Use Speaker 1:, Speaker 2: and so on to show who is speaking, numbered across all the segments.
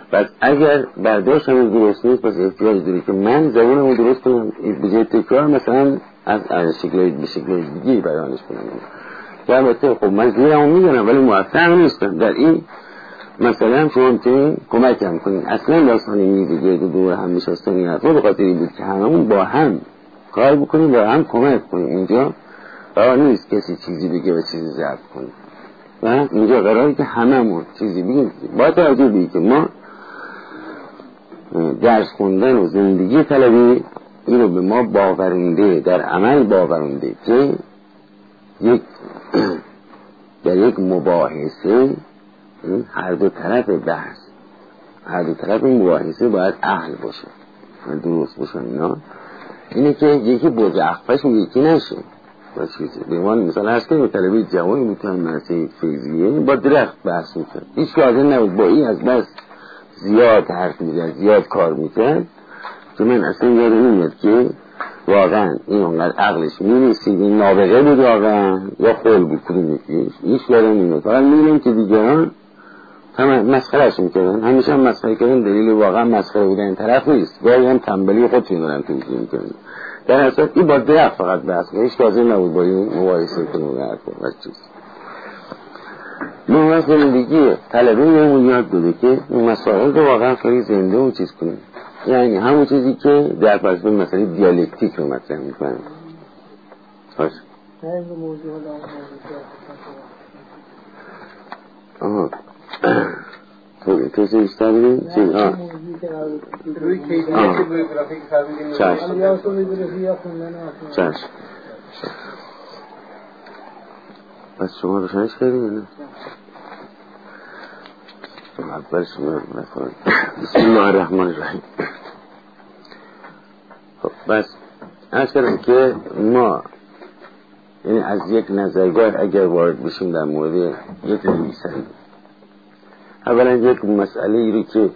Speaker 1: پس اگر برداشتم درست نیست، پس احتیاج داری که من زبونمو درست کنم، به جای تکرار مثلا از شکل دیگه بیانش کنم. که البته خب من زیرمو میدونم ولی موفق نیستم در این. مثلا شما میتونید کمکم کنید. اصلا داستان میز گرد دور هم نشستن این حرفا به خاطر این بود که هممون با هم کار بکنیم، با هم کمک کنیم. اینجا قرار نیست کسی چیزی بگه و چیزی ضبط کنه، و اینجا قراره که هممون چیزی بگیم. با توجه به اینکه ما درس خوندن و زندگی طلبی اینو به ما باورنده، در عمل باورنده که در یک مباحثه هر دو طرف بحث، هر دو طرف مباحثه باید اهل باشه، درست باشه. اینا اینه که یکی برج اخفش و یکی نشه. با چیزی به عنوان مثال هست که طلبه جوانی میتونن مرسه فیضیه با درخت بحث میکرد، هیچ که حاضر نبود با این از بس زیاد حرف میزد، زیاد کار میکرد که من اصلا یاد نمیاد که واقعا این اونقدر عقلش میرسید، این نابغه بود واقعا یا خول بود کدوم یکیش، هیچ یاد نمیاد. فقط میبینیم که دیگران مسخرهش میکردن، همیشه هم مسخره کردن دلیل واقعا مسخره بودن این طرف نیست، گاهی هم تنبلی خودشون دارن توجیه میکنن. در اصل این با درخت فقط بحث کنه، هیچ لازم نبود با این مباحثه کنه و چیز. ما زندگی طلبه یهمون یاد داده که این مسائل رو واقعا خیلی زنده و چیز کنیم، یعنی همون چیزی که در پرسپکتیو مسئله دیالکتیک رو مطرح میکنن. باشه تو چه بیشتر بگیم؟
Speaker 2: روی کیفیت بیوگرافیک فرمودیم.
Speaker 1: چشم. پس شما روشنش کردیم یا نه؟ اول شما نکنید. بسم الله الرحمن الرحیم. خب بس از کردم که ما یعنی از یک نظرگاه اگر وارد بشیم در مورد یک نویسنده، اولا یک مسئله ای رو که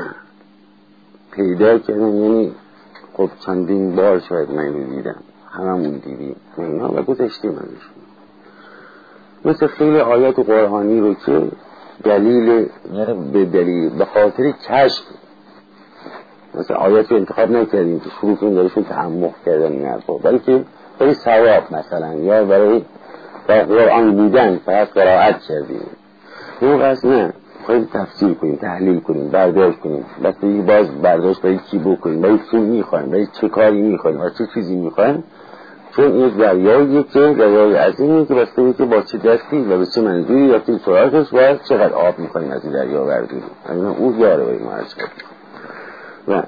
Speaker 1: پیدا کردم، یعنی خب چندین بار شاید من رو دیدم، هممون دیدیم اینا و گذشتیم ازشون، مثل خیلی آیات قرآنی رو که دلیل به خاطر کشف، مثل آیات رو انتخاب نکردیم که شروع کنیم دارشون تعمق کردن این حرفا، بلکه برای ثواب مثلا یا برای قرآن بودن فقط قرائت کردیم. اون قصد نه، خیلی تفسیر کنیم، تحلیل کنیم، برداشت کنیم، بستگی باز برداشت برای چی بکنیم، برای چی میخوایم، برای چه کاری میخوایم و چه چیزی میخوایم. چون یک دریاییه که دریای عظیمی که بستگی که با چه دستی و به چه منظوری رفتیم سراغش و چقدر آب میخوایم از این دریا برداریم. همین اون یاره برای ما عرض کردیم. و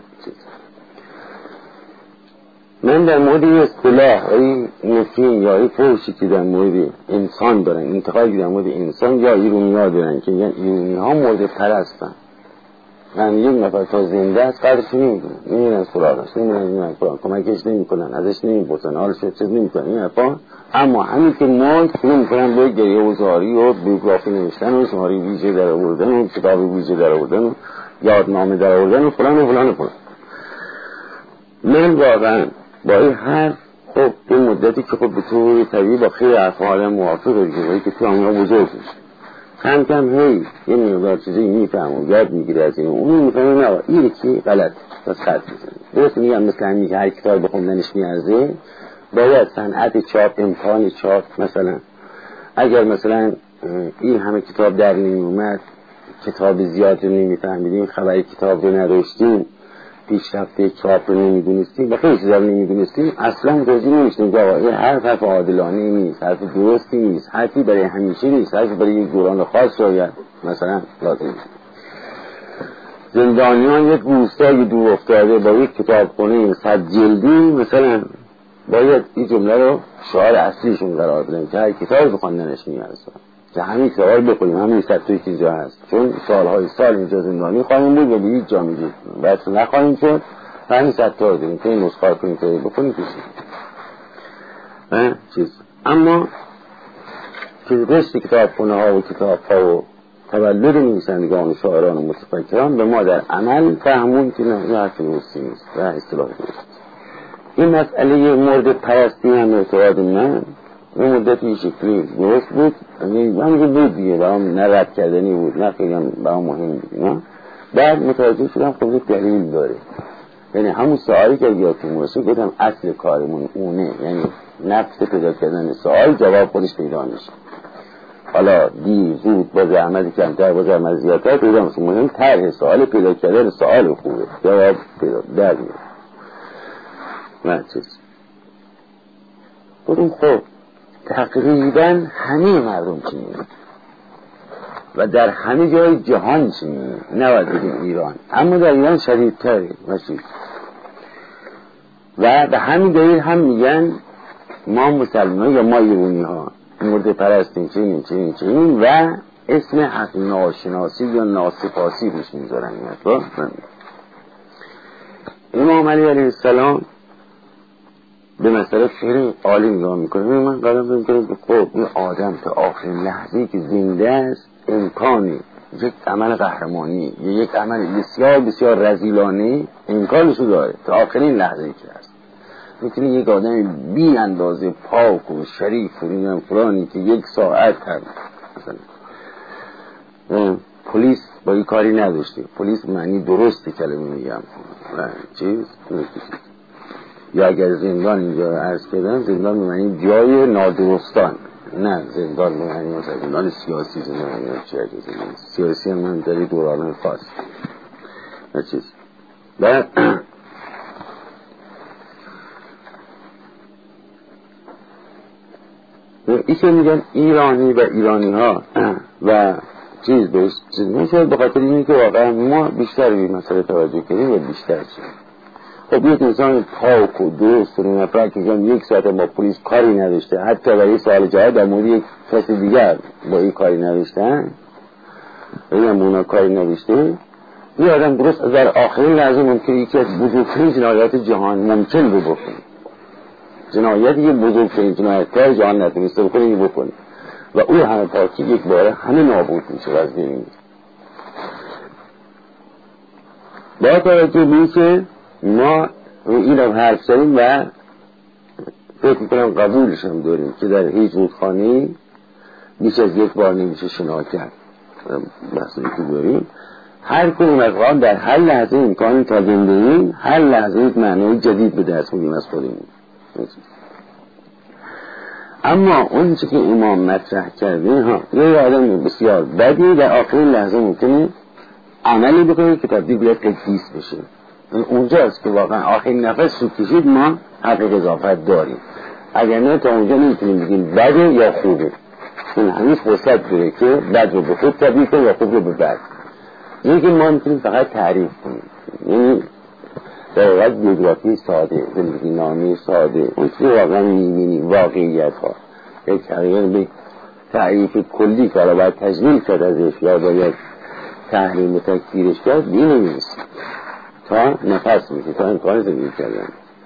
Speaker 1: من در مورد این اصطلاح این نفین یا این فوشی که در مورد انسان دارن، انتقادی در مورد انسان یا ایرونی ها دارن که یعنی ایرونی ها مورد پرستن، من یک نفر تا زنده است قدرش نمیدونن، نمیدونن سراغش، نمیدونن کمکش نمیکنن، ازش نمیپرسن، حالش چیز نمیکنن این حرفا. اما همین که مرد شروع میکنن به گریه و زاری و بیوگرافی نوشتن و شماره ویژه در آوردن و کتاب ویژه در آوردن و یادنامه در آوردن و فلان و فلان و فلان. من واقعا با این حرف خب به مدتی که خب به طور طبیعی با خیلی افعال موافق دیگه که تو آنها بزرگ میشه، کم کم هی یه مقدار چیزی میفهمم، یاد میگیره از اینو اونو میفهمم نه این که غلط بس خط میزنه. درست میگم مثل همین که هر کتاب بخوندنش میارزه، باید صنعت چاپ، امکان چاپ، مثلا اگر مثلا این همه کتاب در نمی اومد، کتاب زیاد رو نمیفهمیدیم، خبر کتاب رو نداشتیم، پیشرفته چاپ رو نمیدونستیم و خیلی چیزا رو نمیدونستیم، اصلا متوجه نمیشدیم که آقا این حرف عادلانه نیست، حرف درستی نیست، حرفی برای همیشه نیست، حرفی برای یک دوران خاص شاید مثلا لازم. زندانیان یک روستای دور افتاده با یک کتابخونه 100 جلدی مثلا باید این جمله رو شعار اصلیشون قرار بدن که هر کتاب بخوندنش میارزه، که همین کتاب رو بخونیم، همین سطحی که اینجا هست، چون سالهای سال اینجا زندانی خواهیم بود و به هیچ جا میگید باید نخواهیم شد، همین سطح رو داریم که این مسخار کنیم که بخونیم کشید. اما که رشت کتاب خونه ها و کتاب ها و تولد نویسندگان و شاعران و متفکران به ما در عمل فهمون که نه حرف درستی نیست و اصطلاح درست. این مسئله مورد پرستی هم اعتقاد من این مدتی شکلی درست بود، همین بود دیگه، برام نه رد کردنی بود نه خیلی هم برام مهم بود، نه بعد متوجه شدم خب یک دلیل داره. یعنی همون سوالی که یادتون باشه گفتم اصل کارمون اونه، یعنی نفس پیدا کردن سوال جواب خودش پیدا میشه. حالا دیر زود با زحمت کمتر با زحمت زیادتر پیدا میشه، مهم طرح سوال پیدا کردن سوال خوبه، جواب پیدا در میاد. نه چیز بودم خب تقریبا همه مردم چنینه و در همه جای جهان چنینه، نباید بگیم ایران، اما در ایران شدیدتره و به همین دلیل هم میگن ما مسلمان یا ما ایرانی ها مرده پرستیم چنین و اسم حق ناشناسی یا ناسپاسی روش میذارن. امام علی علیه السلام به مسئله خیلی عالی نگاه میکنه. من قدم میکنم که خب این آدم تا آخرین لحظه‌ای که زنده است امکانی یک عمل قهرمانی یا یک عمل بسیار بسیار رذیلانه امکانشو داره تا آخرین لحظه‌ای که هست. میتونه یک آدم بی اندازه پاک و شریف و فلانی که یک ساعت هم مثلا پلیس با این کاری نداشته، پلیس معنی درستی کلمه میگم چیز یا اگر زندان اینجا عرض کردم زندان معنی جای نادرستان، نه زندان معنی مثلا زندان سیاسی، زندان سیاسی هم در دوران خاص نه چیز. و ایشه میگن ایرانی و ایرانی ها و چیز بهش چیز میشه به خاطر اینه که واقعا ما بیشتر به مسئله توجه کنیم و بیشتر چیز. خب یک انسان پاک و درست و نفر که یک ساعت با پلیس کاری نداشته، حتی برای سوال جواب در مورد یک کسی دیگر با این کاری نداشتن این هم اونا کاری نداشته، این آدم درست در آخرین لحظه ممکنه یکی از بزرگترین جنایات جهان ممکن رو بکنه، جنایت یه بزرگترین جنایت‌های جهان نتونسته بکنه این بکنه و او همه پاکی یک باره همه نابود میشه از بین. با توجه به اینکه ما این هم حرف زدیم و فکر میکنم قبولش هم داریم که در هیچ رودخانه بیش از یک بار نمیشه شنا کرد، بحثی که داریم هر کدوم از ما در هر لحظه امکانی تا زندگی هر لحظه یک معنی جدید به دست میدیم از خودمون. اما اون چی که امام مطرح کرده ها یه آدم بسیار بدی در آخرین لحظه ممکنه عملی بکنه که تبدیل به قدیس بشه. اونجاست که واقعا آخرین نفس رو کشید ما حق اضافت داریم، اگر نه تا اونجا نمیتونیم بگیم بده یا خوبه. این هنوز فرصت داره که بد رو به خوب تبدیل کنه یا خوب رو به بد. اینه که ما میتونیم فقط تعریف کنیم، یعنی در واقع بیوگرافی ساده، زندگی نامه ساده، اون که واقعا میبینی واقعیت ها یک تغییر به تعریف کلی که باید تجمیل کرد ازش یا باید تحریم و تکفیرش کرد نمی‌نویسی تا نفس میشه تا امکان زندگی کردن.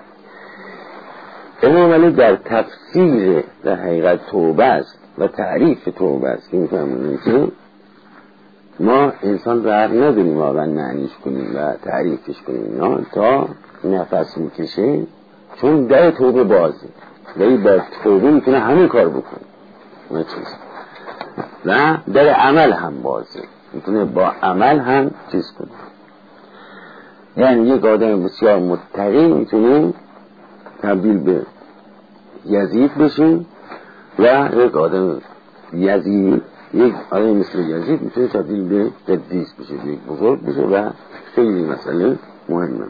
Speaker 1: امام علی در تفسیر در حقیقت توبه است و تعریف توبه است که میفهمونیم که ما انسان رو حق نداریم واقعا معنیش کنیم و تعریفش کنیم نه تا نفس میکشه، چون در توبه بازه ولی با توبه میتونه همین کار بکنه و در عمل هم بازه، میتونه با عمل هم چیز کنه. یعنی یک آدم بسیار متقی میتونه تبدیل به یزید بشه و یک آدم یزید یک آدم مثل یزید میتونه تبدیل به قدیس بشه، یک بزرگ بشه و خیلی مسئله مهمه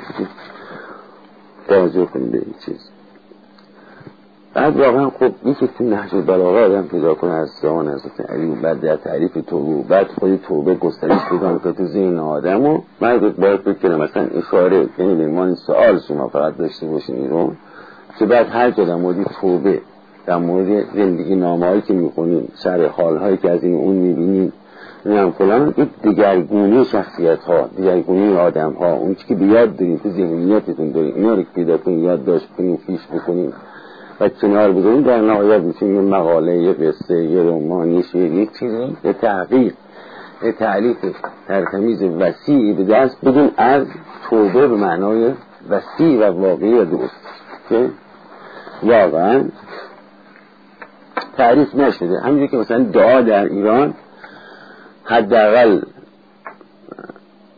Speaker 1: توجه کنید به این چیز. بعد واقعا خب این که تو نهج البلاغه آدم پیدا کنه از زمان حضرت علی و بعد در تعریف توبه بعد خود توبه گسترش پیدا کنه تو ذهن آدم و بعد باید بکنه مثلا اشاره یعنی به عنوان سوال شما فقط داشته باشین این رو که بعد هر جا در مورد توبه در مورد زندگی نامه‌هایی که می‌خونیم سر حال‌هایی که از این اون می‌بینیم نمی‌دونم فلان این دگرگونی شخصیت‌ها دگرگونی آدم‌ها اون چیزی که بیاد داریم تو ذهنیتتون داریم اینا رو پیدا کنید یادداشت کنید فیش بکنید و کنار بذاریم در نهایت می‌تونیم یه مقاله یه قصه یه رمان یه شعر یک چیزی به تحقیق به تعلیف ترتمیز وسیعی به دست بدیم از توبه به معنای وسیع و واقعی و درست که واقعا تعریف نشده. همینجور که مثلا دعا در ایران حداقل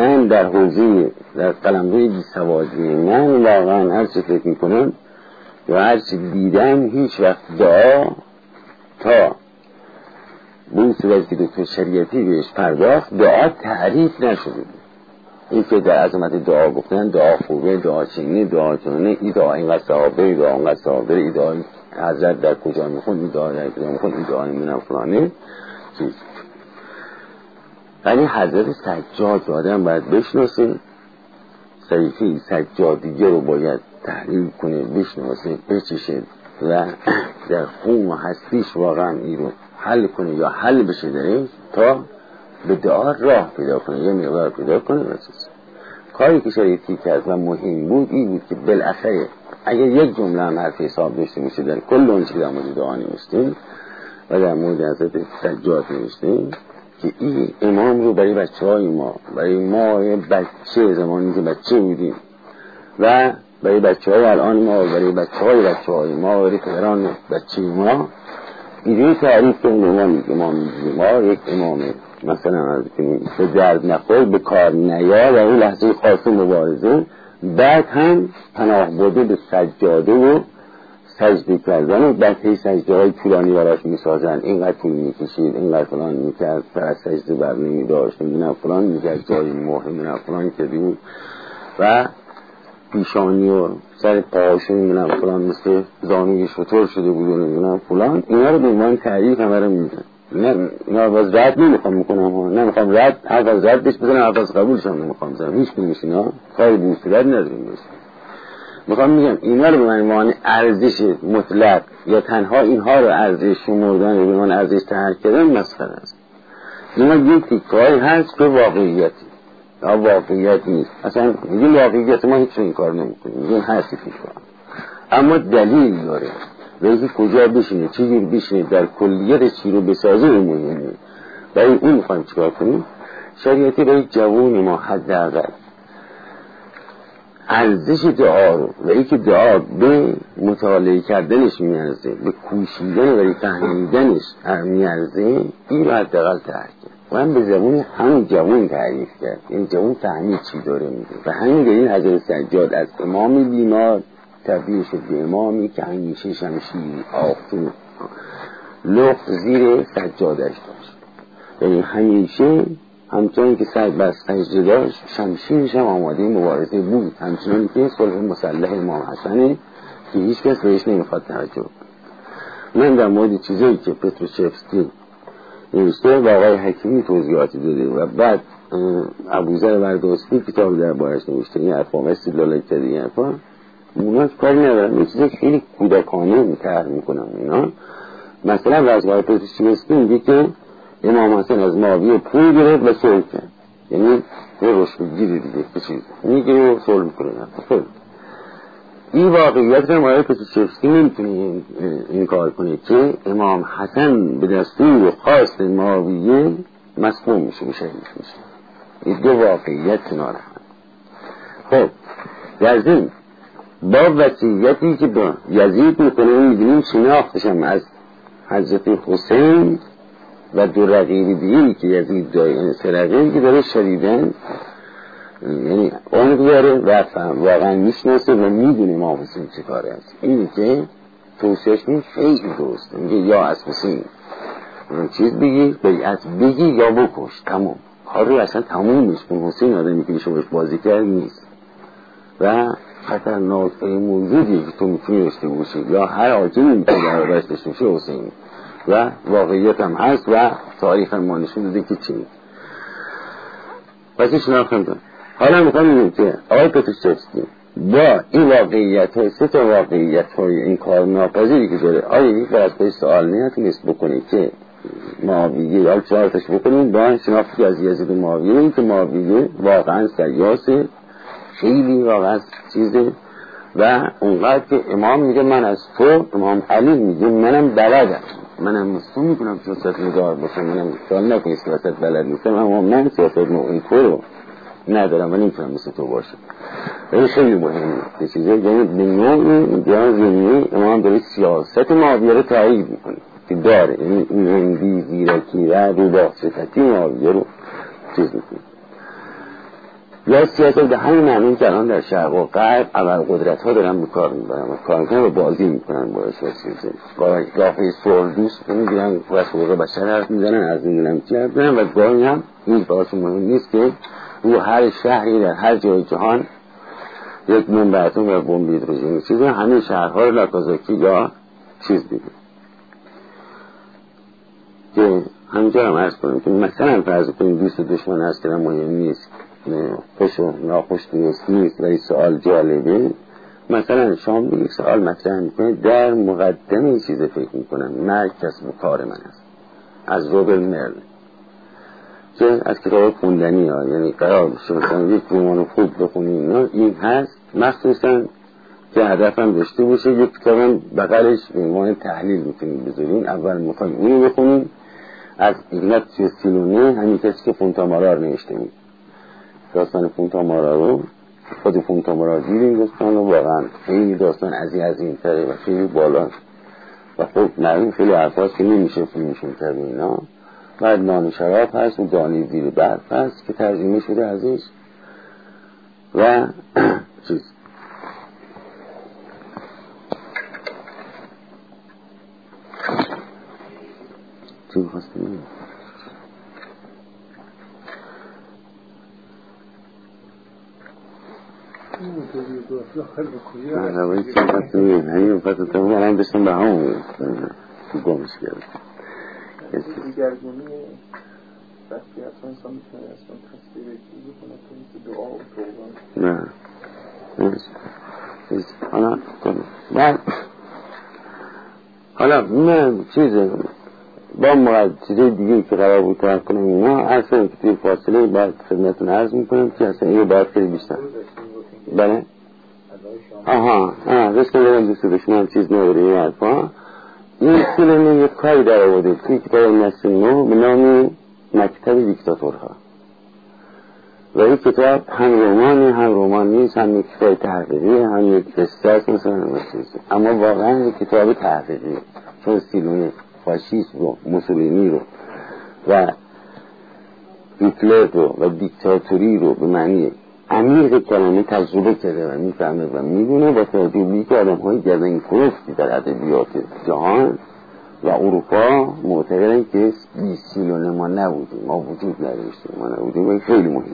Speaker 1: من در حوزه در قلمروی بی‌سوادی من واقعا هر چی فکر میکنم یا هر چی دیدم هیچ وقت دعا تا به صورتی که دکتر شریعتی بهش پرداخت دعا تعریف نشده. این که در عظمت دعا گفتن دعا خوبه، دعا چینی، دعا چونه، ای دعا اینقدر ثواب داره، ای دعا اینقدر ثواب داره، ای دعا حضرت در کجا میخوند، ای دعا در کجا میخوند، ای دعا منم فلانه چیز. ولی حضرت سجاد رو آدم باید بشناسه، صحیفه سجادیه رو باید تحلیل کنه، بشناسه، بچشه و در خون و هستیش واقعا این رو حل کنه یا حل بشه درش تا به دعا راه پیدا کنه، یه مقدار پیدا کنه و چیز. کاری که شریعتی کرد و مهم بود این بود که بالاخره اگر یک جمله هم حرف حساب داشته باشه در کل اون چیزی در مورد دعا نوشتیم و در مورد حضرت سجاد نوشتیم که این امام رو برای بچه‌های ما، برای ما بچه زمانی که بچه بودیم و برای بچه‌های الان ما و برای بچه‌های ما و برای پدران بچه ما اینجوری تعریف کنیم ما یک امامه مثلا از به درد نخور به کار نیا و اون لحظه خاص مبارزه بعد هم پناه برده به سجاده و سجده کردن و بعد هی سجده های طولانی براش میسازن، اینقدر طول میکشید، اینقدر فلان میکرد، پر از سجده بر نمیداشت، نمیدونم فلان میکرد، جای مهم نمیدونم فلان کردیم و پیشانی و سر پاهاشون نمیدونم فلان مثل زانوی شطور شده بود و نمیدونم فلان. اینا رو به عنوان تعریف همه رو میدن. اینا باز رد نمیخوام میکنم، نمیخوام رد حرف از ردش بزنم، حرف از قبولش هم نمیخوام بزنم، هیچ کنیش اینا کاری به اصولت نداریم باشیم. میخوام میگم اینا رو به عنوان ارزش مطلق یا تنها اینها رو ارزش شمردن یا به عنوان ارزش تحقیق کردن مسخره است. اینا یک تیکه‌ای هست که واقعیتی یا واقعیت نیست. اصلا میگیم واقعیت ما هیچ این کار نمیکنیم، میگیم هستی تیکه‌ها، اما دلیل داره و اینکه کجا بشینه، چی جور بشینه، در کلیت چی رو بسازه اون مهمه. برای این میخوایم چیکار کنیم؟ شریعتی برای جوون ما حداقل ارزش دعا رو و اینکه دعا به مطالعه کردنش میارزه، به کوشیدن برای فهمیدنش میارزه، این رو حداقل تحقیق و هم به زبون همون جوون تعریف کرد. این جوون فهمید چی داره میگه و همین دلیل حضرت سجاد از امامی بیمار تبدیل شد به امامی که همیشه شمشیر آفتون لخت زیر سجادش داشت. یعنی همیشه همچنان که سر بر سجده داشت شمشیرش هم آماده مبارزه بود، همچنان که صلح مسلح امام حسنه که هیچ کس بهش نمیخواد توجه کنه. من در مورد چیزایی که پتروشفسکی نوشته و آقای حکیمی توضیحاتی داده و بعد ابوذر بردوستی کتاب در بارش نوشته، این حرفا استدلال کرده، این حرفا اونا کاری ندارن، این چیزا خیلی کودکانه طرح میکنن. اینا مثلا وزگاه پتروشفسکی میگه که امام حسن از معاویه پول گرفت و صلح کرد، یعنی یه رشدگیری دیگه چیز میگیره و صلح میکنه. این واقعیت رو آقای پتروشفسکی نمیتونه این کار کنه که امام حسن به دستور خاص معاویه مسموم میشه و شهید میشه. این دو واقعیت کنار هم. خب در ضمن با وصیتی که با یزید میکنه میدونیم شناختش هم از حضرت حسین و دو رقیب دیگری که یزید داره، سه رقیبی که داره شدیدن یعنی اون داره و واقعا میشناسه و میدونه امام حسین چه کاره است. اینی که توصیهش می خیلی درسته، میگه یا از حسین چیز بگی، بیعت بگی یا بکش، تمام کار رو اصلا تموم نیست. اون حسین آدمی که میشه باش بازی کرد نیست و خطرناکترین موجودی که تو میتونی داشته باشی یا هر آجمی میتونی در برش داشته باشی حسین و واقعیت هم هست و تاریخ هم ما نشون داده که چی. پس شناختم دارم. حالا میخوام میگم که آقای پتروشفسکی با این واقعیت های سه تا واقعیت های این کار ناپذیری که داره، آیا یک بار از پس سوال نتونست بکنه که معاویه یا چهارتش بکنیم با شناختی از یزید و معاویه، این که معاویه واقعا سیاسه، خیلی واقعا چیزه و اونقدر که امام میگه من از تو، امام علی میگه منم بلدم، منم مسلم میکنم سیاست مدار باشم، منم سوال نکنی سیاست بلد نیستم، اما من سیاست اون تو رو ندارم و نمیتونم مثل تو باشم. این خیلی مهمه که چیزه، یعنی به نوعی جهاز زمینی امام داره سیاست معاویه رو تایید میکنه که داره، یعنی این هندی زیرکی و روباه صفتی معاویه رو چیز میکنه. یا سیاست به همین معنی که الان در شرق و غرب اول قدرت ها دارن به کار میبرن و کار میکنن و بازی میکنن باعث وسیزه گاهی سوال دوست میگیرن و سوال بشر حرف میزنن از میدونم چی حرف میزنن و گاهی هم این براشون مهم نیست که رو هر شهری در هر جای جهان یک منبع اتم یا بمب هیدروژنی چیزی همه شهرها رو ناکازاکی یا چیز دیگه که همینجا هم عرض کنیم که مثلا فرض کنیم دوست و دشمن هست که مهم نیست خوش و ناخوش نیست ولی سوال جالبه. مثلا شما به یک سوال مطرح میکنه در مقدمه این چیز فکر میکنم مرگ کسب و کار من است از روبل مرل که از کتاب خوندنی ها یعنی قرار بشه مثلا یک رمان خوب بخونی اینا این هست مخصوصا که هدفم داشته باشه یک کتابم بغلش به عنوان تحلیل میتونیم بذاریم. اول میخوایم اونو بخونیم از ایگناتیو سیلونه همین کسی که فونتامارا رو نوشته بود داستان فونتامارا رو خود فونتامارا دیدیم داستان رو واقعا خیلی داستان عظیم تره و خیلی بالا و خب نریم خیلی حرفاست که نمیشه فیلمشون کرده اینا. بعد نان شراب هست و دانی زیر برف هست که ترجمه شده ازش و چیز چی بخواستیم روایی چی بخواستیم همین بخواستم الان داشتم به همون گمش کرد
Speaker 3: دیگرگونی وقتی اصلا انسان میتونه اصلا تصویر چیزی کنه که مثل دعا و توبان
Speaker 1: حالا من چیزه با چیزای دیگه که قرار بود طرف کنم اینا اصلا که توی فاصله باید خدمتون عرض میکنم که اصلا اینو باید خیلی بیشتر بله رسکن دارم دوست داشتم هم چیز نداره این حرفا. این فیلم یک کاری در آورده توی کتاب نسل نو به نام مکتب دیکتاتورها و این کتاب هم رومان نیست هم یک کتاب تحقیقی هم یک قصه است مثلا اما واقعا یک کتاب تحقیقی چون سیلونه فاشیسم رو موسولینی رو و هیتلر رو و دیکتاتوری رو به معنی عمیق کلمه تجربه کرده و میفهمه و میدونه و تجربی که آدم های گردن کلفتی در ادبیات جهان و اروپا معتقدن که سیلونه ما نبودیم ما وجود نداشتیم ما نبودیم و خیلی مهمه.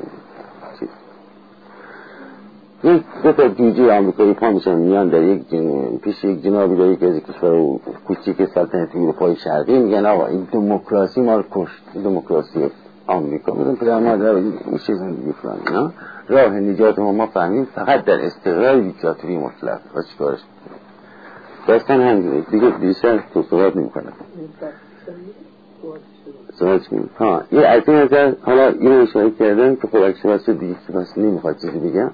Speaker 1: یک دو تا جوجه آمریکایی پا میشن میان در پیش یک جنابی در یک از کشور کوچیک سلطنتی اروپای شرقی میگن آقا این دموکراسی ما رو کشت دموکراسی آمریکا بودن پدر مادر این زندگی فلان راه نجات ما فهمیم فقط در استقرار دیکتاتوری مطلق و چیکارش داستان همینه دیگه بیشتر توصیلات نمی‌کنم صحبت کنیم. یه از این نظر حالا اینو اشاره کردم که خب اکشواس شد دیگه بس نمیخواد چیزی بگم.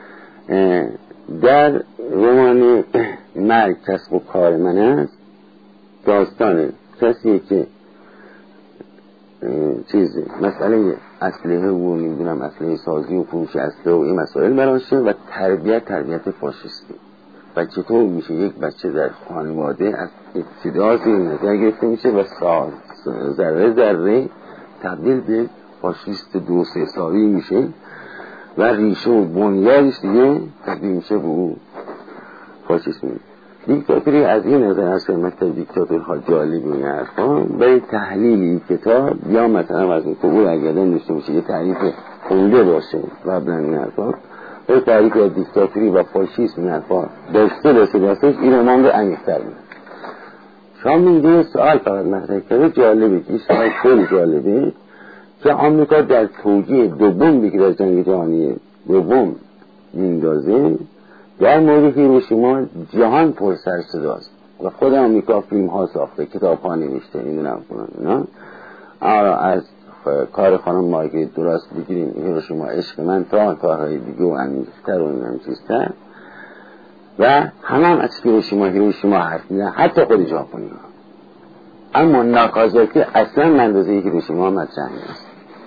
Speaker 1: در رمان مرگ کسب و کار من است داستان کسیه که چیز مسئله اسلحه و نمیدونم اسلحه سازی و فروش اسلحه و این مسائل براشه و تربیت فاشیستی و چطور میشه یک بچه در خانواده از ابتدا زیر نظر گرفته میشه و ذره تبدیل به فاشیست 2-3 سالی میشه و ریشه و بنیادش دیگه تبدیل میشه به اون فاشیسم. دیکتاتوری از این نظر هست که مثل دیکتاتورها جالب این حرفا برای تحلیل این کتاب یا مثلا از این قبول اگردن داشته باشه یه تعریف خونده باشه و بلند این حرفا برای تعریف از دیکتاتوری و فاشیسم این حرفا داشته باشه این رمان رو عمیق‌تر می‌کنه. شما می‌بینید سوال فقط مطرح کرده جالبه که این سوال خیلی جالبه که آمریکا در توجیه دوم بگیر از جنگ جهانی دوم میندازه در مورد هیروشیما جهان پر سر صداست و خود آمریکا فیلم ها ساخته کتاب ها نوشته میدونم کنن از کار خانم مارگریت دوراس بگیریم هیروشیما عشق من تا کارهای دیگه و عمیق‌تر و این هم چیزتر و همه هم از هیروشیما حرف میزنن حتی خود ژاپنی ها. اما ناکازاکی اصلا اندازه هیروشیما مطرح نیست.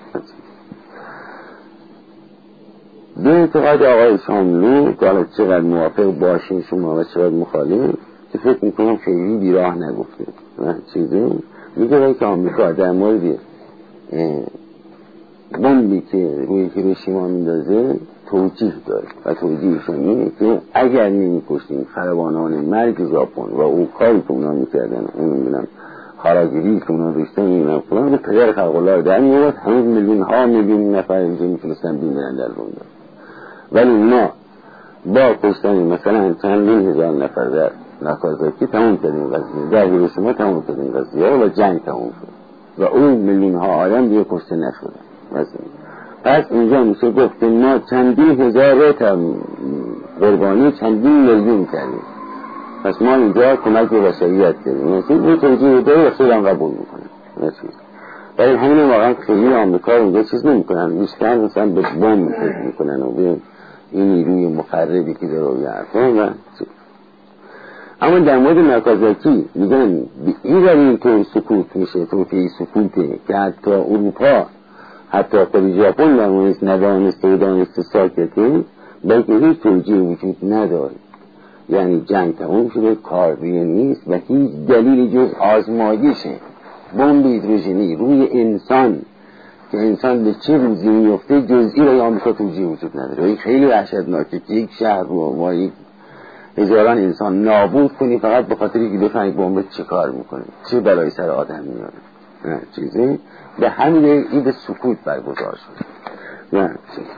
Speaker 1: به اعتقاد آقای شاملو که حالا چقدر موافق باشین شما و چقدر مخالف که فکر میکنم خیلی بیراه نگفته و چیزی میگه که آمریکا در مورد بمبی که روی هیروشیما میندازه توجیه داره و توجیهشون اینه که اگر نمی‌کشتیم خلبانان مرگ ژاپن و اون کاری که اونا میکردن، اون میبینم خاراگیری که اونا داشتن میبینم فلان، به پدر خلق الله در میاد، همون میلیون نفر اینجا میتونستن بیمیرن در بوم. ولی اونا با کشتن مثلا چندین هزار نفر در ناکازاکی تموم کردیم قضیه، در هیروشیما تموم کردیم قضیه و جنگ تموم شد و اون میلیون ها آدم دیگه کشته نشدن. پس اینجا میشه گفت که ما چندین هزار قربانی چندین میلیون کردیم. پس ما اینجا کمک به بشریت کردیم. این توجیه داره و خیلی هم قبول میکنن. برای همین واقعا خیلی آمریکا اینجا چیز نمیکنن، بیشتر مثلا به بمب فکر میکنن و به این نیروی مخربی که داره یعفان و اما در مورد ناکازاکی میگن به این روی طور سکوت میشه، توفیه سکوته که حتی اروپا، حتی خود ژاپن در مورد ندانسته و دانسته ساکته، بلکه هیچ توجیه وجود نداره. یعنی جنگ تموم شده، کاری نیست و هیچ دلیلی جز آزمایشه بمب هیدروژنی روی انسان که انسان به چه روزی میفته جزئی رای آمریکا توجیه وجود نداره. این خیلی وحشتناکه که یک شهر رو با یک هزاران انسان نابود کنی فقط به خاطر اینکه بفهمی بمب چه کار میکنه، چه بلایی سر آدم میاره. نه چیزی به همین این سکوت برگزار شد. نه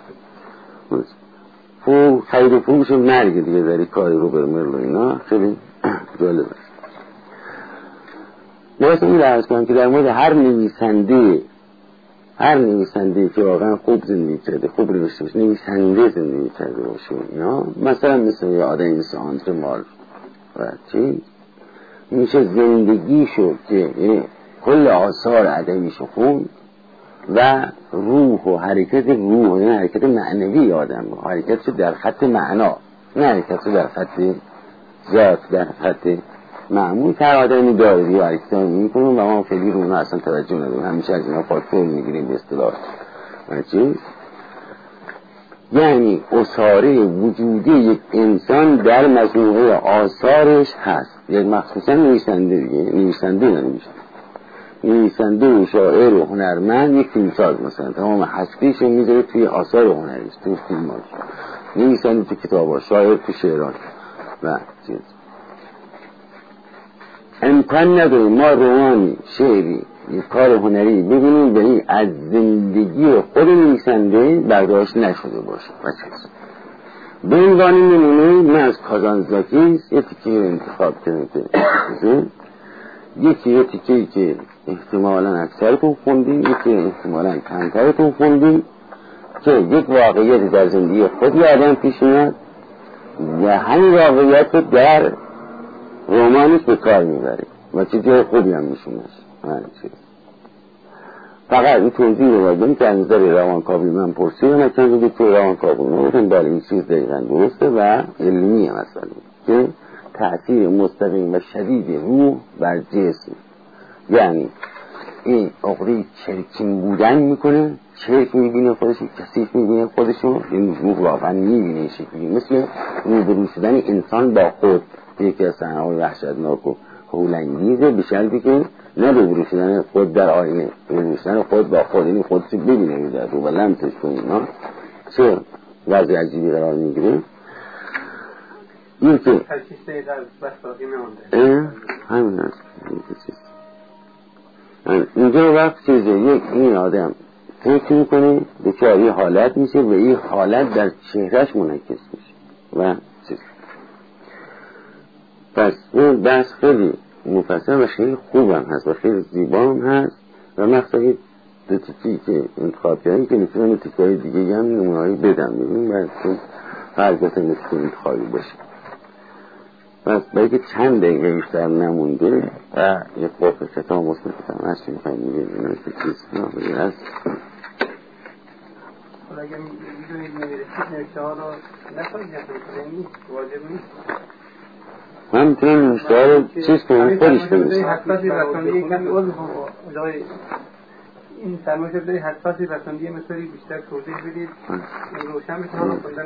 Speaker 1: چیزی خرید و فروش مرگ دیگه در این کاری رو برمرل و اینا خیلی جالب است. باید این لحظه کنم که در مورد هر نویسنده که واقعا خوب زندگی کرده، خوب نوشته باشه، نویسنده زندگی کرده باشه اینا، مثلا مثل یه آدمی مثل آندره مال و چی میشه زندگیشو که کل آثار ادبیشو خون و روح و حرکت روح، یعنی حرکت معنوی آدم، حرکتشو در خط معنا، نه حرکتشو در خط ذات، در خط معمول تر آدمی داره دیگه حرکت میکنه و ما خیلی رو اونا اصلا توجه نداریم، همیشه از اینا فاکتور میگیریم به اصطلاح و چیز. یعنی اثاره وجودی یک انسان در مجموعه آثارش هست، یک مخصوصا نویسنده دیگه، نویسنده و شاعر و هنرمند، یک فیلمساز مثلا تمام هستیش رو میذاره توی آثار هنریش، توی فیلماش، نویسنده تو کتاباش، شاعر تو شعراش و چیز. امکان نداره ما رومانی، شعری، یک کار هنری ببینیم و این از زندگی خود نویسنده برداشت نشده باشه. به این وانی نمونه من از کازانزاکی یه تیکه انتخاب کردم یه تیکه‌ای که احتمالاً اکثرتون خوندین، یکی احتمالاً کمترتون خوندین، که یک واقعیت در زندگی خود آدم پیش میاد و همین واقعیت رو در رمانش به کار میبره و چیزی خوبی هم میشونه. فقط این توضیح رو بگم که از نظر روانکاوی من پرسیدم و چند دیگه توی روانکاوی نمیدونم بله این چیز دقیقا درسته و علمی هم اصلا که تأثیر مستقیم و شدید روح بر جسم، یعنی این عقده چرکین بودن میکنه، چرک میبینه خودشو، کثیف میبینه خودشو، این روح واقعا میبینه شکلی مثل روبرو شدن انسان با خود، یکی از صحنه‌های وحشتناک و هولانگیزه، به شرطی که نه روبرو شدن خود در آینه، روبرو شدن خود با خود، این خودشو ببینه در رو و لمسش کنه، چه وضع عجیبی قرار میگیره. این که همین هست اینجا وقت چیزه یک این آدم فکر میکنه دچار یه حالت میشه و این حالت در چهرش منعکس میشه و چیز. پس این بحث خیلی مفصل و خیلی خوبم هست و خیلی زیبام هست و مخصوصا دو تیکی که انتخاب کردیم که میتونم تیکای دیگه هم نمونه‌ای بدم ببینیم و هر گفت نتیکه انتخابی باشه. پس برای که چند دقیقه بیشتر نمونده و یک قفل کتاب مصنف کتاب هستی میخوایم میگه که چیز نامده هست.
Speaker 2: اگر میدونید نمیرسید نوشته ها رو نکنید نیست واجب نیست.
Speaker 1: من میتونم نوشته ها رو چیز کنم خودش بنویسم.
Speaker 2: حساسی رساندی کمی عضو این سرمایه شده حساسی رساندی مثلی بیشتر توضیح بدید روشن بشه ها رو خوندن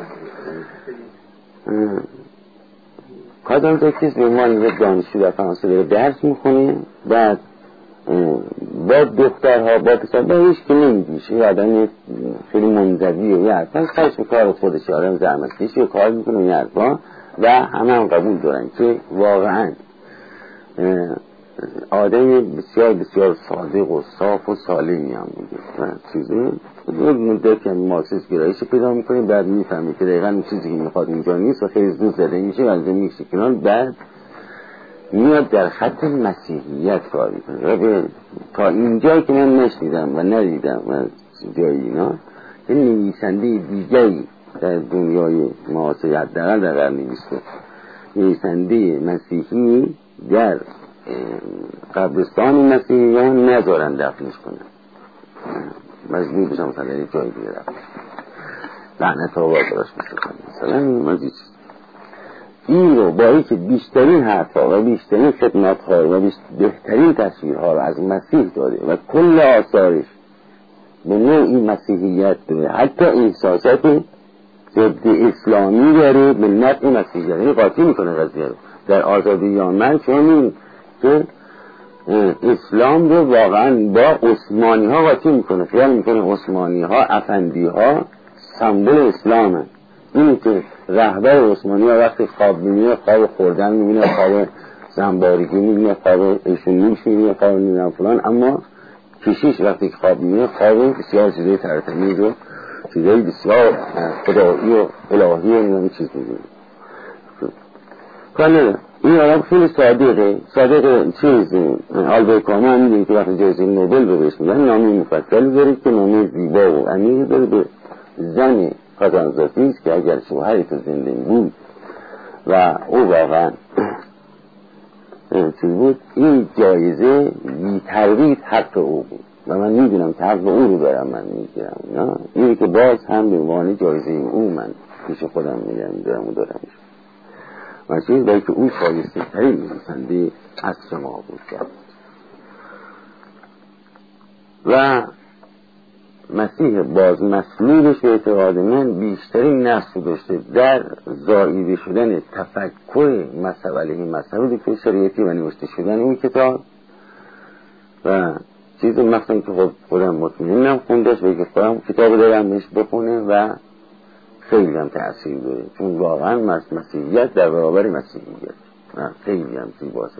Speaker 2: نشد.
Speaker 1: کادان تا کسی به عنوان یک دانشجو در فرانسه داره درس میخونه، بعد با دخترها با پسر با هیچ که نمیگیشه، یه آدم خیلی منزویه، یه حرفا سرش به کار خودش آدم زحمتکش یه کار میکنه یه حرفا و همه قبول دارن که واقعا آدم بسیار بسیار صادق و صاف و سالمی هم بوده و چیزی یک مدت که مارکسیسم گرایش پیدا میکنه، بعد میفهمه که دقیقا این چیزی که میخواد اینجا نیست و خیلی زود زده میشه و از این میشه کنان، بعد میاد در خط مسیحیت کار میکنه و تا اینجا که من نشنیدم و ندیدم و جایی اینا که نویسنده دیگری در دنیای معاصر حداقل در قرن 20 نویسنده مسیحی در قبرستان مسیحیان نذارن دفنش کنن، مجبور بشم مثلا یه جایی دیگه رفت لعنت آباد براش مثلا این این رو با که بیشترین حرفا و بیشترین خدمت‌ها و بهترین تصویرها رو از مسیح داره و کل آثارش به نوعی مسیحیت داره، حتی احساسات ضد اسلامی داره به نفع مسیحیت، یعنی قاطی میکنه قضیه رو در آزادی یا من، چون که اسلام رو واقعا با عثمانی ها قاطی میکنه، خیال میکنه عثمانی ها افندی ها سمبل اسلامه. اینی که رهبر عثمانی ها وقتی خواب میبینه خواب خوردن میبینه، خواب زنبارگی میبینه، خواب ایشون نیش میبینه، خواب میبینه فلان، اما کشیش وقتی خواب میبینه خواب بسیار چیزای ترتمیز و چیزای بسیار خدایی و الهی و این چیز میبینه. کنه این آدم خیلی صادق چیز آلبرت کامو هم میدونی که وقتی جایزه نوبل رو بهش میدن نامه مفصلی داره که نامه زیبا و عمیقی داره به زن کازانزاتی است که اگر شوهری تو زنده بود و او واقعا چیز بود، این جایزه بی تردید حق او بود و من میدونم که حق او رو دارم من میگیرم، اینی که باز هم به عنوان جایزه او من پیش خودم میگم دارم و چیز باید که اون شایسته ترین نویسنده عصر ما بود کرد و مسیح باز مسلولش به اعتقاد من بیشترین نقش داشته در زاییده شدن تفکر مذهب علیه مذهب دکتر شریعتی و نوشته شدن اون کتاب و چیز مثلا که خودم مطمئنم خوندش و که خودم کتاب دارم بهش بخونه و خیلی هم تأثیر داره، چون واقعا مسیحیت در برابر مسیحیت خیلی هم زیباست.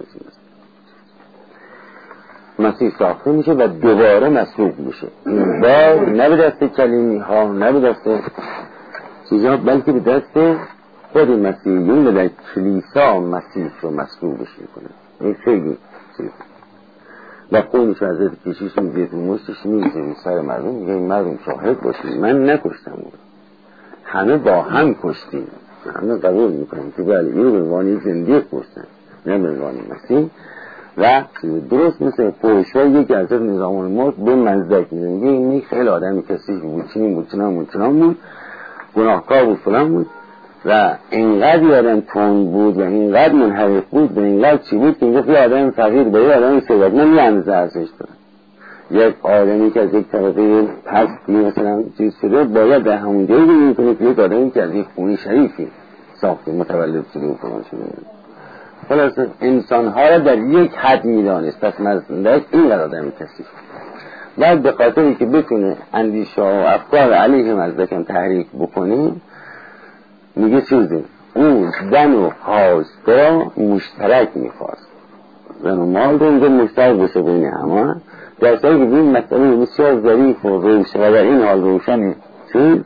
Speaker 1: مسیح ساخته میشه و دوباره مسلوب میشه، این بار نه به دست کلیمی ها نه به دست چیزها بلکه به دست خود مسیحیون و در کلیسا مسیح رو مسلوبش میکنه. این خیلی چیز و خونش از کشیش میگه تو مشتش میگه سر مردم میگه این مردم شاهد باشید من نکشتم اون، همه با هم کشتیم، همه قبول میکنیم که بله اینو به عنوان زنده کشتن نه به عنوان مسیح و درست مثل پوشوی یکی از نظام الملک به مزدک میگه این خیلی آدمی کسی بود چنان بود گناهکار بود فلان بود و اینقدر آدم تند بود و اینقدر منحرف بود و اینقدر چی بود که اینجا آدم فقیر به یه آدم ثروتمند یه اندازه ارزش داره. یک آدمی که از یک طبقه پستی مثلا چیز شده باید در همون جایی بگیم کنه که یک آدمی که از یک خونه شریفی ساخته متولد شده و فلان شده. خلاصه انسانها را در یک حد میدانست، پس مزدک اینقدر آدمی کسی بعد به خاطری که بتونه اندیشه و افکار علیه مزدکم تحریک بکنه میگه چیزی اون زن و خواسته مشترک میخواست، زن و مال رو اینجا مشترک بشه بین همه، در صورتی که این مسئله بسیار ظریف و روشن و در این حال روشن چیز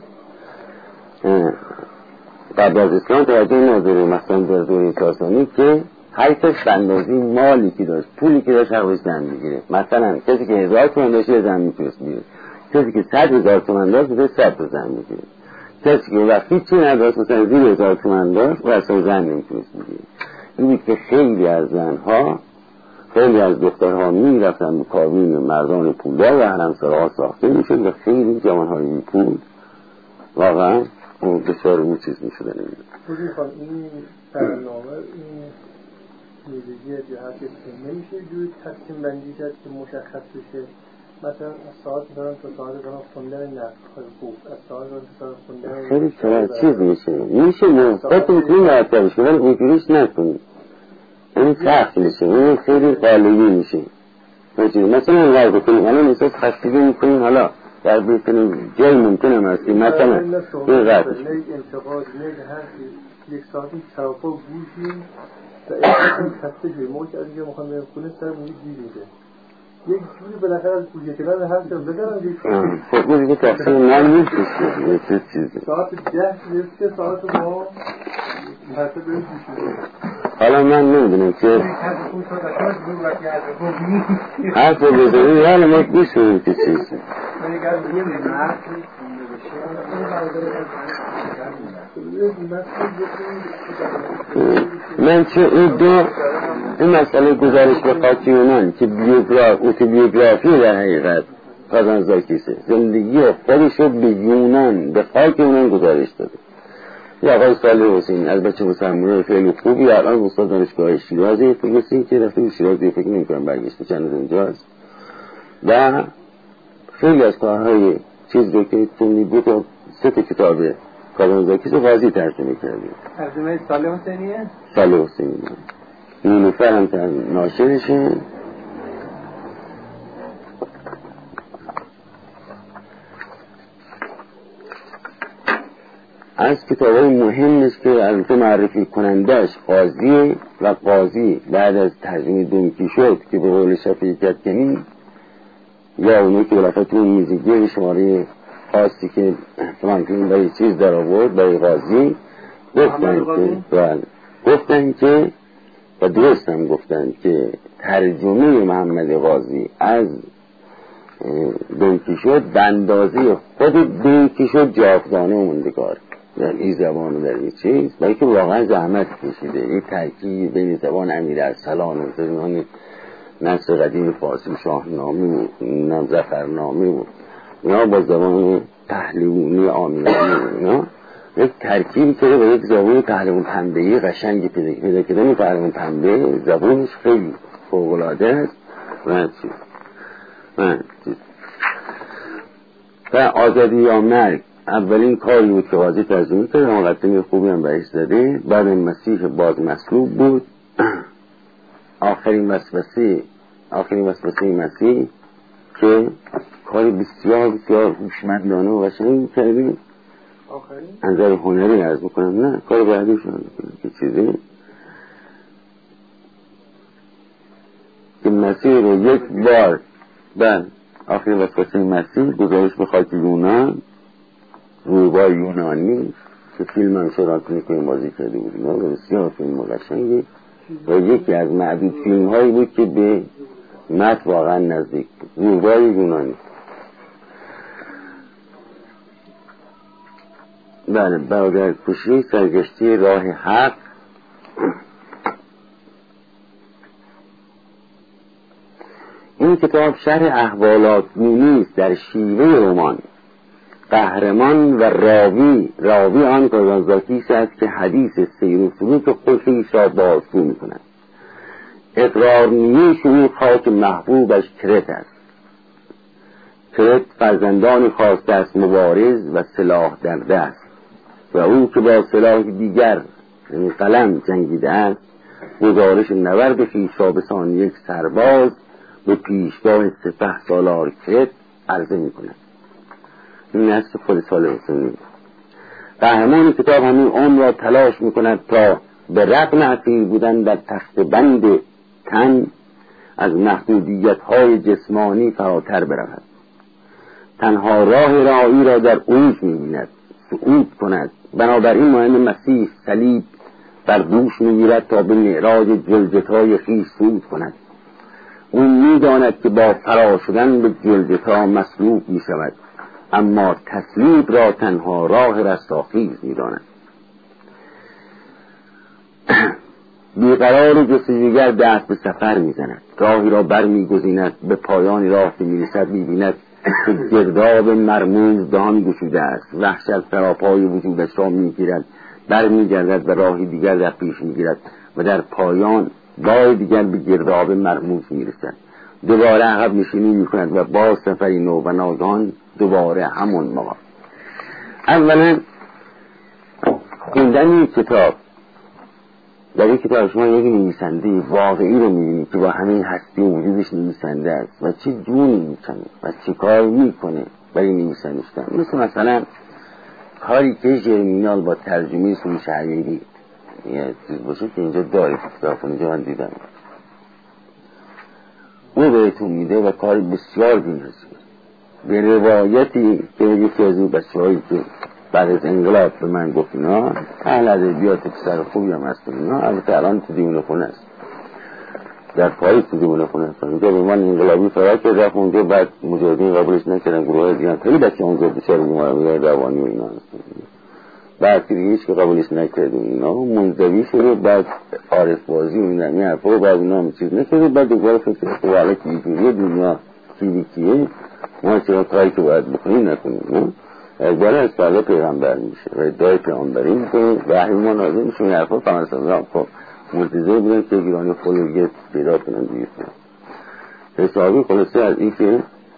Speaker 1: قبل از اسلام توجه نداره، مثلا در دوره ساسانی که هر کس به اندازه مالی که داشت پولی که داشت حقش زن میگیره، مثلا کسی که 1000 تومان داشت یه زن میتونست میگیره، کسی که 100,000 تومان داشت میتونست 100 تا زن میگیره، کسی که وقتی چی نداشت مثلا 1000 تومان داشت و اصلا زن نمیتونست میگیره. این که خیلی از زنها خیلی از دخترها میرفتن به کابین مردان پولدار و حرمسراها ساخته میشد و خیلی جوانهای این پول واقعا بسیار اون چیز میشدن.
Speaker 3: این برنامه این میزگیت یا هر کسی نمیشه جوی تقسیم بندی کرد که مشخص بشه، مثلا از ساعت دارم تا ساعت دارم خوندن نقل خوب، از ساعت دارم تا ساعت خوندن
Speaker 1: خیلی چیز میشه خودتون میتونیم مرتبش کنن اینجوریش نکنید، این سخت میشه، این خیلی قالبی میشه. مثلا انقدر بکنیم الان احساس خستگی میکنیم، حالا در بهترین جای ممکن هم هستیم مثلا اینقدر
Speaker 3: انتقاد هستی یک ساعتی سراپا گوشیم و احساس خسته شدیم موقع از اینجا میخوام برم خونه سرم گیر میده یک جوری بالاخره از گوشه کنار هر سر بزنم یک
Speaker 1: خب گوشی که تقصیر من نیست یه چیزی
Speaker 3: ساعت 10 3 ساعت ما حتی بریم گوشیم.
Speaker 1: حالا من نمیدونم که حرف رو بزنیم یعنی ما بیشونیم که چیزی من چه این مسئله گزارش به خاک یونان که اوتوبیوگرافی در حقیقت خازنزاکیسه زندگی خودشو به یونان به خاک یونان گزارش داده. یا آقای صالح حسین از بچه مسلمانه خیلی خوبی الان استاد دانشگاه شیرازه فکر که رفته شیرازه فکر نمی‌کنم برگشته چند روز اونجاست و خیلی از کارهای چیز رو که تونی بود و 3 کتاب خازنزاکیس قاضی ترجمه کرده.
Speaker 2: ترجمه صالح حسینیه؟
Speaker 1: صالح حسینیه نیلوفر هم ناشرشه. از کتابای مهمش که البته معرفی کنندش قاضی و قاضی بعد از ترجمه دونکی شد که به قول شفیع کدکنی یا اونی که بالاخره تو میزگی شماره خاصی که فرانکلین برای چیز در آورد برای قاضی گفتن که و درست هم گفتن که ترجمه محمد قاضی از دونکی شد به اندازه خود دونکی شد جاودانه و موندگار در این زبان و در این چیز برای که واقعا زحمت کشیده. این ترکیب بین زبان امیر ارسلان و زبان نصر قدیم فارسی شاهنامه و ظفرنامه و اینا با زبان پهلوانی آمیانی اینا یک ترکیب کرده با یک زبان پهلوان پنبه‌ای قشنگی پیدا کردن. پهلوان پنبه زبانش خیلی فوق‌العاده است و آزادی یا مرگ اولین کاری بود که قاضی ترجمه کرد، مقدمه خوبی هم بهش زده. بعد مسیح باز مصلوب بود. آخرین وسوسه مسیح که کاری بسیار بسیار هوشمندانه و قشنگ کردیم. انظر هنری عرض میکنم نه کار بعدی شد که چیزی که مسیح رو یک بار بعد آخرین وسوسه مسیح گزارش به خاک یونان روبای یونانی که فیلم هم شراکت کنیم بازی کرده بودیم و بسیار فیلم قشنگی و یکی از معدود فیلم هایی بود که به متن واقعا نزدیک بود. روبای یونانی. بله برادر کشی سرگشتی راه حق. این کتاب شرح احوالات نیست در شیوه رمان. قهرمان و راوی آن خازنزاکیس است که حدیث سیر و سلوک خودش را بازگو می‌کند. اقرارنیه شروع خاک محبوبش کرت است. کرت فرزندان خواسته است مبارز و سلاح در دست و او که با سلاح دیگر قلم جنگیده است گزارش نبرد خویش را بسان یک سرباز به پیشگاه سپه سالار کرت عرضه می‌کند. این نصف خود صالح حسینی. قهرمان کتاب همین عمر را تلاش می‌کند تا به رغم اسیر بودن در تخت بند تن از محدودیت‌های جسمانی فراتر برود. تنها راه رهایی را در اوج می‌بیند صعود کند. بنابراین مانند مسیح صلیب بر دوش می‌گیرد تا به معراج جلجتای خویش صعود کند. او می‌داند که با فرا شدن به جلجتا مصلوب می‌شود اما تسلیم را تنها راه رستاخیز می‌داند. بیقرار جستجوگر دست به سفر می‌زند. راهی را بر می‌گزیند. به پایان راه که می‌رسد می‌بیند که گرداب مرموز دهان گشوده است. وحشت سراپای وجودش را می‌گیرد. بر می‌گردد و راهی دیگر در پیش می‌گیرد و در پایان بار دیگر به گرداب مرموز می‌رسد. دوباره عقب نشینی می‌کند و باز سفری نو و ناگهان دوباره همون موقع. اولا خوندن این کتاب در این کتاب شما یک نویسنده واقعی رو می‌بینید که با همین هستی و وجودش نویسنده است و چه جونی میکنه و چه کار میکنه برای نویسنده شدن. مثلا کاری که ژرمینال با ترجمه سروش حریری یه چیز باشه که اینجا داره کتاب، اینجا من دیدم، او بهتون میده و کار بسیار بی‌نظیره. به روایتی که یکی از این بچه‌هایی که بعد از انقلاب به من گفت اینا اهل ادبیات پسر خوبی هم هست، اینا البته الان تو دیوونه خونه است، در پاریس تو دیوونه خونه است. اونجا به من انقلابی فرار کرد، رفت اونجا، بعد مجاهدین قبولش نکردن، گروه دیگه خیلی بچه اونجا بیچاره بیمار روانی و اینا هست، بعد که هیچ که قبولش نکرد اینا منزوی شده، بعد عارف بازی و اینا می حرفا، بعد اینا هم چیز نکرده، بعد دوباره فکر کرد حالا که اینجوریه دنیا کلیکیه، ما چرا کاری که باید بکنیم نکنیم. اقبال از فردا پیغمبر میشه و ادعای پیغمبری میکنه، وحی ما نازل میشه، این حرفا فرانسوی خب منتظر بودن که ایرانی خلویت پیدا کنن دیگه. حسابی خلاصه از این که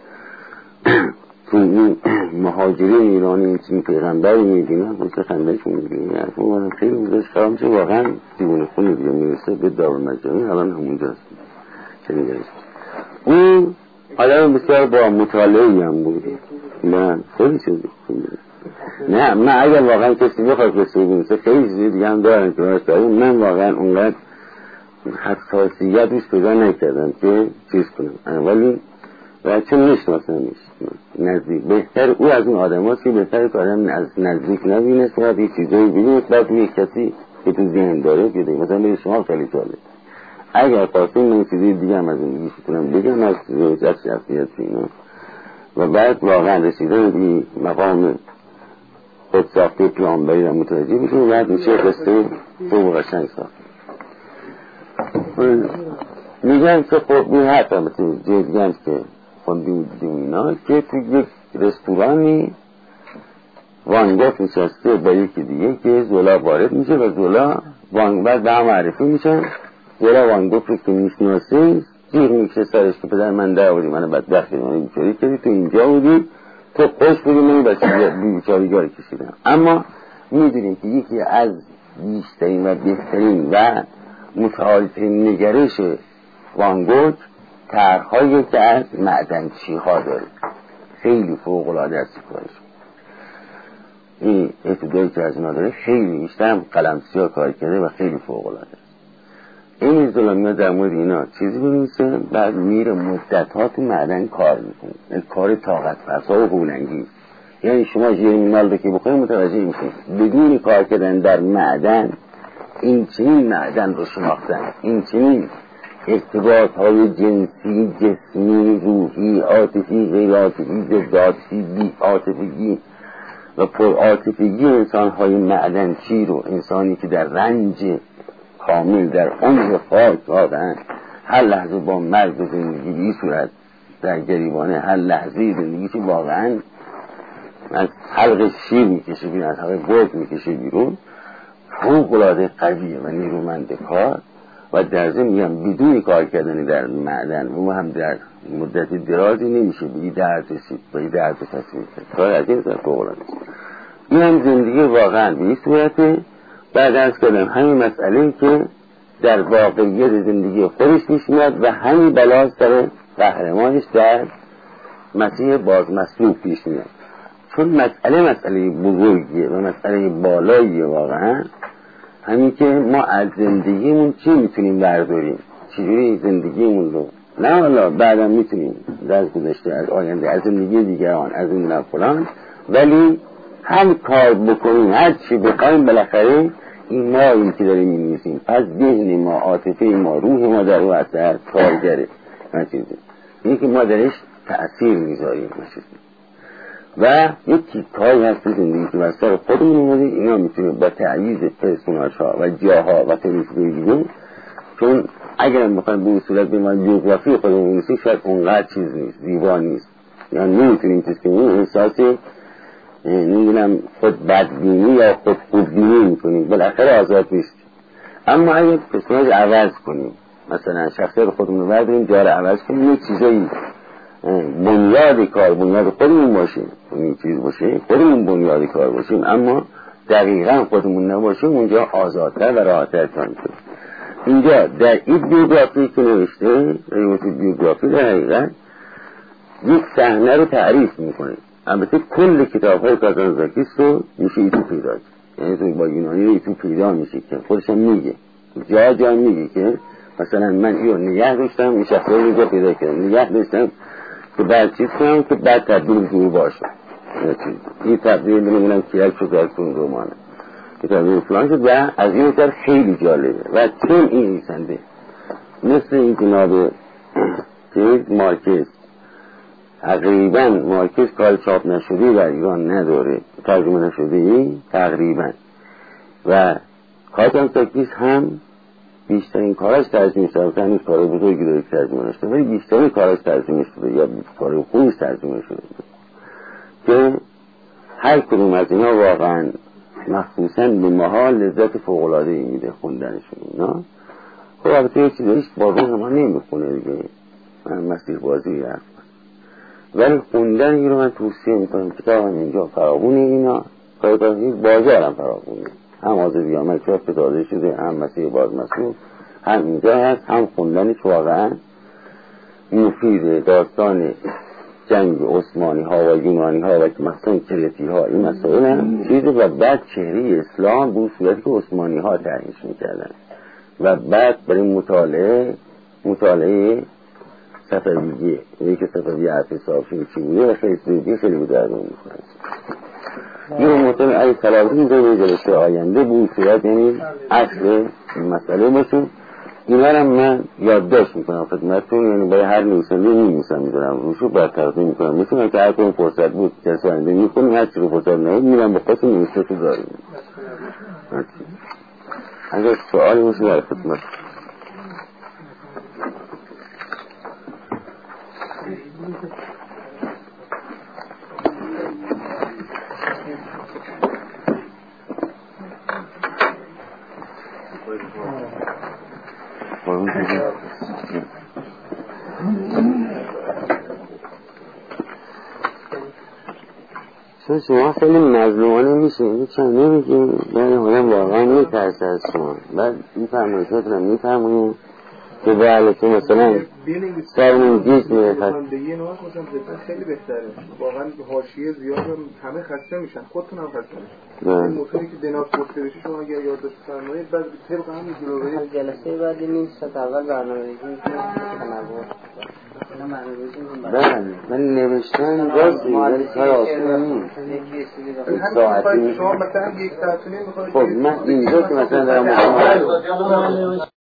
Speaker 1: تو این مهاجرین ایرانی این چنین پیغمبری میبینن مثل خندهشون میبینن، حرفا ما خیلی بودش خواهم میشه، واقعا دیوونه خونی دیگه میرسه به دارالمجانی، الان همونجا هست چنین گرست. اون آدم بسیار با مطالعه‌ای هم بود، من خیلی چیزی نه، من اگر واقعا کسی بخواد کسی بینیسه خیلی چیزی دیگه هم دارم که من واقعا اونقدر حساسیت روش پیدا نکردم که چیز کنم، ولی و چون نشناسم نزدیک بهتر او از اون آدم هاست که بهتر که آدم از نزدیک نبینه، باید یه چیزایی بینید، بعد روی کسی که تو ذهن داره که دیگه مثلا به شما خیلی جالب اگر خواستیم من چیزی دیگه هم از اون دیگه کنم بگم از شخصیت اینا، و بعد واقعا رسیدن به مقام خودساخته پیامبری را متوجه بشیم و بعد میشه قصه خوب قشنگ ساخت. میگن که خب این حتی مثل جدیدن که خوندیم اینا که تو یک رستورانی وانگوف نشسته با یکی دیگه که زولا وارد میشه و زولا بعد به هم معرفی میشن، زولا وانگوف رو که میشناسه جیغ میکشه سرش که پدر من در آوردی من بدبختی من بیچاری کردی، تو اینجا بودی، تو خوش بودی، من بیچاری جاری کشیدم. اما میدونیم که یکی از بیشترین و بهترین و متعالیترین نگرش وانگوک طرحهایی که از معدنچی ها داره، خیلی فوق العاده است کارش. این ابتدایی که از اینا داره خیلی بیشتر هم قلمسی‌ها کار کرده و خیلی فوق العاده است. این ظلمیات در مورد اینا چیزی بنویسه، بعد میره مدت‌ها تو معدن کار میکنه، کار طاقت فرسا و هولنگی. یعنی شما ژرمینال رو که بخواید متوجه میشید بدون کار کردن در معدن، این چنین معدن رو شناختن، این چنین ارتباط‌های جنسی، جسمی، روحی، عاطفی، غیر عاطفی، ذاتی، بی عاطفی و پر عاطفی انسان‌های معدنچی رو، انسانی که در رنج کامل در عمر خاک واقعا هر لحظه با مرگ و زندگی بی صورت در گریبانه، هر لحظه زندگیش واقعا از حلق شیر میکشه بیرون، از حلق گرگ میکشه بیرون، فوق العاده قویه و نیرومند کار و در ضمن میگم بدون کار کردن در معدن و هم در مدت درازی نمیشه به این درد رسید، به این درد تصویر کار از این سر فوق العاده. این هم زندگی واقعا به این صورته. بعد از کردم همین مسئله که در واقعیت زندگی خودش پیش میاد و همین بلا سر قهرمانش در مسیح باز مصلوب پیش میاد، چون مسئله بزرگیه و مسئله بالاییه واقعا. همین که ما از زندگیمون چی میتونیم برداریم، چجوری زندگیمون رو، نه والا بعدم میتونیم در گذشته از آینده از زندگی دیگران از این فلان، ولی هم کار بکنیم هر چی بخوایم بالاخره این ما این که داریم می‌نویسیم، پس ذهن ما، عاطفه ما، روح ما در اون اثر کارگره من چیزی اینه که ما درش تأثیر میذاریم و یک تیکایی هست زندگی که بر سر خودمون اومده. اینا میتونه با تعییض پرسوناژ ها و جاها و تاریخ بگیریم، چون اگر بخوایم به این صورت به ما جغرافی خودمون بنویسیم شاید اونقدر چیز نیست، زیبا نیست، یعنی نمیتونیم چیز کنیم، احساس نمیدونم خود بدبینی یا خود خودبینی میکنیم، بالاخره آزاد نیست. اما اگر پرسوناژ عوض کنیم، مثلا شخصیت خودمون رو برداریم جا رو عوض کنیم، یک چیزایی بنیاد کار بنیاد خودمون باشیم، این چیز باشه خودمون بنیاد کار باشیم، اما دقیقا خودمون نباشیم اونجا آزادتر و راحتر خواهیم شد. اینجا در این بیوگرافی که نوشته بیوگرافی در حقیقت یک صحنه رو تعریف میکنه. البته کل کتاب های کازانتزاکیس رو میشه ایتو پیدا کرد، یعنی تو با یونانی رو ایتو پیدا میشه که خودش هم میگه، جا میگه که مثلا من اینو نگه داشتم این شخصه رو اینجا پیدا کردم، نگه داشتم که بعد چیز کنم که بعد تبدیل دور باشه. این تبدیل نمیدونم کیک شد از اون رمانه که تبدیل فلان شد و از این اثر خیلی جالبه. و چون این نویسنده مثل این جناب مارکز، تقریبا مارکز کار چاپ نشده در ایران نداره، ترجمه نشده تقریبا، و کازانتزاکیس هم بیشترین کارش ترجمه شده، هنوز کار بزرگی داره که ترجمه نشده ولی بیشترین کارش ترجمه شده یا کار خوبش ترجمه شده که هر کدوم از اینا واقعا مخصوصا به ماها لذت فوق‌العاده‌ای میده خوندنشون اینا. خب البته یه چیزایش بازم ما نمیخونه دیگه، من مسیر بازی رفتم، ولی خوندن این رو من توصیه میکنم. کتابم اینجا فراغونه، اینا بازارم فراغونه، هم آزادی آمد چاپ تازه شده، هم مسیح باز مسئول، هم اینجا هست، هم خوندنش واقعا مفیده. داستان جنگ عثمانی ها و یونانی ها و مثلا کرتی ها این مسائل هم چیزه، و بعد چهره اسلام بود صورتی که عثمانی ها تعیینش میکردن، و بعد برای مطالعه صفویه، یکی صفویه عرفی صافی چی بوده و خیلی سویدی خیلی بوده از اون میکنن. این مطمئن ای طلباتی میکنه به جلسه آینده بود صورت، یعنی اصل مسئله باشه. اینا رو من یادداشت میکنم خدمتتون، یعنی برای هر نویسنده می‌نویسم میذارم روشو برطرفی میکنم، میتونم که هر کدوم فرصت بود جلسه آینده میکنم، هر چی رو فرصت نبود میرم با خاص نوشته تو داریم. اگر سوالی باشه در خدمت. چون شما خیلی مظلومانه میشه، این چند نمیگیم یعنی آدم واقعا میترسه از شما، بعد این فرمایشات رو میفرماییم که بله که مثلا سرمون گیز میره
Speaker 4: خوانندگی نوع خودم خیلی بهتره، واقعا حاشیه زیاد همه خسته میشن، خودتون هم خسته میشن. این موتوری که دناس گفته بشه شما اگر یادداشت فرمایید بعد طبق همین جلوی
Speaker 2: جلسه بعد نیم ساعت اول برنامه‌ریزی می‌کنیم تنوع
Speaker 1: بله من نوشتن راستی ولی کار آسون نیست.
Speaker 4: شما مثلا یک ساعت و نیم می‌خواید
Speaker 1: خب من اینجا که مثلا دارم